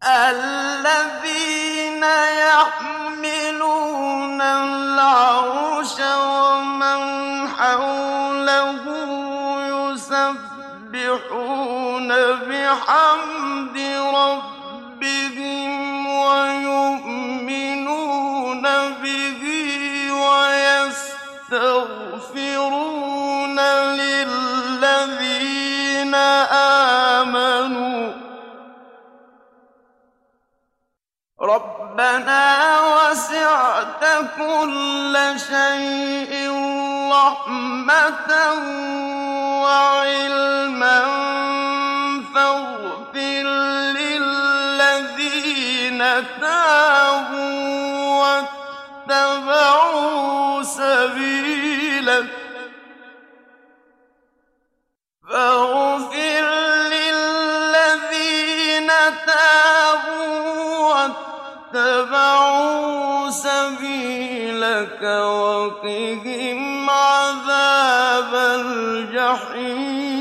الذين يحملون العرش ومن حوله يسبحون بحمد ربهم ويؤمنون به ويستغفرون للذين آمنوا ربنا وسعت كل شيء رحمة وعلما فاغفر للذين تابوا واتبعوا سبيلك فاغفر للذين تابوا واتبعوا سبيلك وقهم عذاب الجحيم